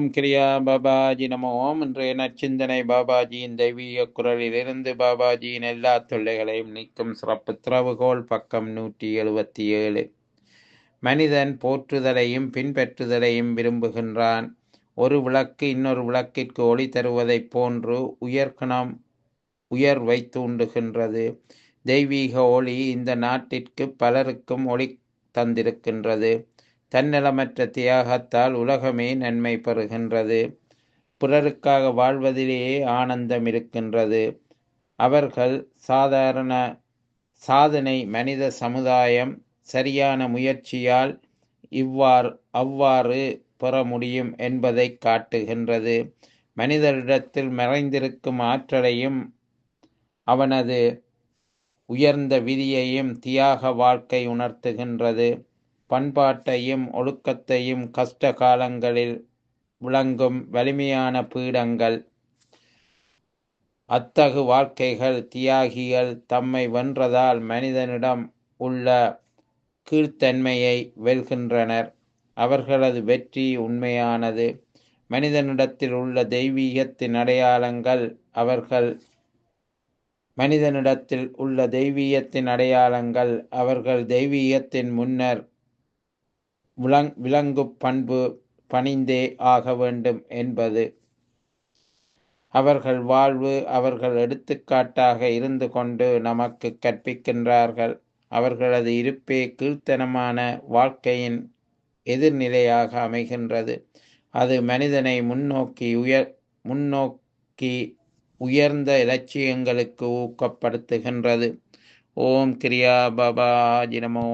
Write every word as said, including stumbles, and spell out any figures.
ஓம் கிரியா பாபாஜி நமோ ஓம். இன்றைய நற்சிந்தனை பாபாஜியின் தெய்வீக குரலிலிருந்து பாபாஜியின் எல்லா தொல்லைகளையும் நீக்கும் சிறப்பு திறவுகோல். பக்கம் நூற்றி எழுபத்தி ஏழு. மனிதன் போற்றுதலையும் பின்பற்றுதலையும் விரும்புகின்றான். ஒரு விளக்கு இன்னொரு விளக்கிற்கு ஒளி தருவதைப் போன்று உயர்கணம் உயர்வை தூண்டுகின்றது. தெய்வீக ஒளி இந்த நாட்டிற்கு பலருக்கும் ஒளி தந்திருக்கின்றது. தன்னலமற்ற தியாகத்தால் உலகமே நன்மை பெறுகின்றது. பிறருக்காக வாழ்வதிலேயே ஆனந்தம் இருக்கின்றது. அவர்கள் சாதாரண சாதனை மனித சமுதாயம் சரியான முயற்சியால் இவ்வாறு அவ்வாறு பெற முடியும் என்பதை காட்டுகின்றது. மனிதரிடத்தில் மறைந்திருக்கும் ஆற்றலையும் அவனது உயர்ந்த விதியையும் தியாக வாழ்க்கை உணர்த்துகின்றது. பண்பாட்டையும் ஒழுக்கத்தையும் கஷ்ட காலங்களில் விளங்கும் வலிமையான பீடங்கள். அத்தகு வாழ்க்கைகள் தியாகிகள் தம்மை வென்றதால் மனிதனிடம் உள்ள கீழ்த்தன்மையை வெல்கின்றனர். அவர்களது வெற்றி உண்மையானது. மனிதனிடத்தில் உள்ள தெய்வீகத்தின் அடையாளங்கள் அவர்கள் மனிதனிடத்தில் உள்ள தெய்வீகத்தின் அடையாளங்கள் அவர்கள் தெய்வீகத்தின் முன்னர் விளங் விலங்கு பண்பு பணிந்தே ஆக வேண்டும் என்பது. அவர்கள் வாழ்வு அவர்கள் எடுத்துக்காட்டாக இருந்து கொண்டு நமக்கு கற்பிக்கின்றார்கள். அவர்களது இருப்பே கீழ்த்தனமான வாழ்க்கையின் எதிர்நிலையாக அமைகின்றது. அது மனிதனை முன்னோக்கி உயர் முன்னோக்கி உயர்ந்த இலட்சியங்களுக்கு ஊக்கப்படுத்துகின்றது. ஓம் கிரியா பாபாஜி நமோ.